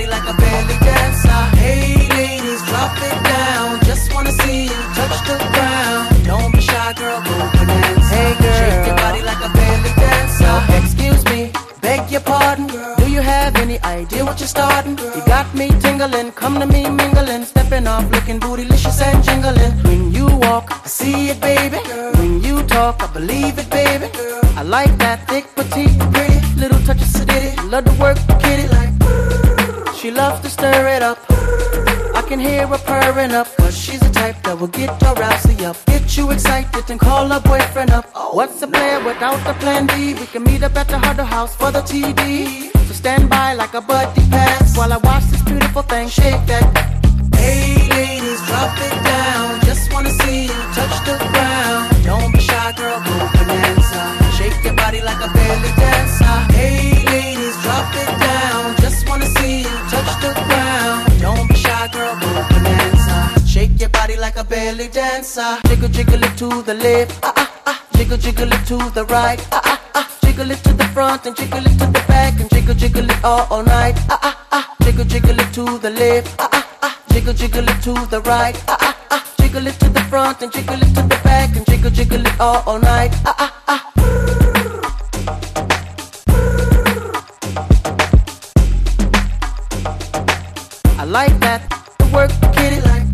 body like a belly dancer. Hey ladies, drop it down. Just wanna see you touch the ground. Don't be shy, girl, go bananas. Hey girl, shake your body like a belly dancer. Excuse me, beg your pardon. Do you have any idea what you're starting? You got me tingling, come to me mingling, stepping off, looking bootylicious and jingling. When you walk, I see it, baby. When you talk, I believe it, baby. I like that thick, petite, pretty, little touch of sedity. Love to work the kitty like. She loves to stir it up. I can hear her purring up, cause she's the type that will get her rousey up. Get you excited and call her boyfriend up. What's a player without a plan B? We can meet up at the Huddle House for the TD. So stand by like a buddy pass while I watch this beautiful thing shake that. Hey ladies, drop it down. Just wanna see you touch the ground. Don't be shy, girl, go bonanza. Shake your body like a belly dancer. Hey ladies, drop it down. Just wanna see you touch the ground. Don't be shy, girl, go bonanza. Shake your body like a belly dancer. Jiggle, jiggle it to the left. Jiggle, jiggle it to the right. Jiggle it to the front and jiggle it to the back and jiggle, jiggle it all night. Jiggle, jiggle it to the left. Jiggle, jiggle it to the right. Jiggle it to the front and jiggle it to the back and jiggle, jiggle it all night. I like that. Work the kitty like.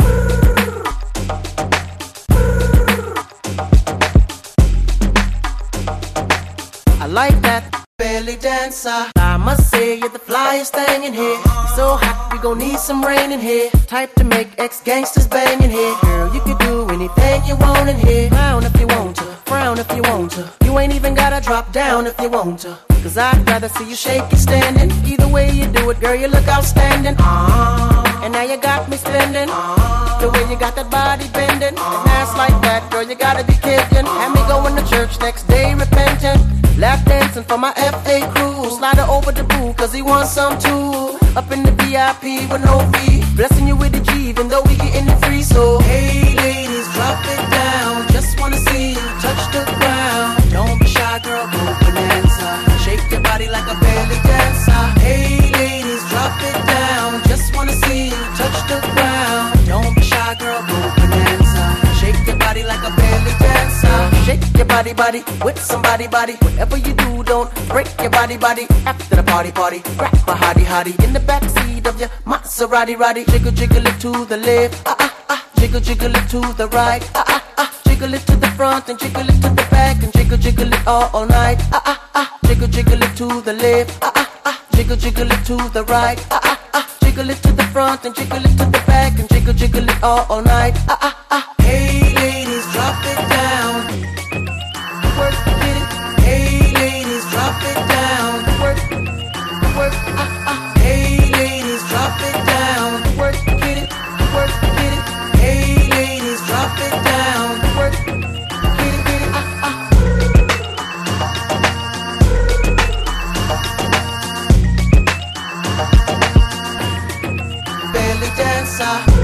I like that. Belly dancer. I must say you're the flyest thing in here. So hot, we gon' need some rain in here. Type to make ex-gangsters bang in here. Girl, you can do anything you want in here. Frown if you want to, frown if you want to. You ain't even gotta drop down if you want to. Cause I'd rather see you shake it standing. Either way you do it, girl, you look outstanding. And now you got me spending. The way you got that body bending. And ass like that, girl, you gotta be kidding. Have me going to church next day repentant. Lap dancing for my FA crew. Slide her over the boo, cause he wants some too. Up in the VIP with no fee. Blessing you with the G, even though we getting it free. So, hey ladies, drop it down. Just wanna see you touch the ground. Don't be shy, girl, go bonanza. Shake your body like a belly dancer. Hey ladies, drop it down. Just wanna see you touch the ground. Don't be shy, girl, go bonanza. Shake your body like a belly dancer. Shake your body, body, with somebody, body. Whatever you do, don't break your body, body. After the party, party, grab my hottie, hottie. In the backseat of your Maserati, roddy. Jiggle, jiggle it to the left. Jiggle, jiggle it to the right. Jiggle it to the front and jiggle it to the back and jiggle, jiggle it all night. Jiggle, jiggle it to the left. Jiggle, jiggle it to the right. Jiggle it to the front and jiggle it to the back and jiggle, jiggle it all night. Hey ladies, drop it down. Work the kitty. Hey ladies, drop it down. Work, work. Hey ladies, drop it down. Work the kitty. Work the kitty. Hey ladies, drop it down. Work the kitty, kitty. Belly dancer.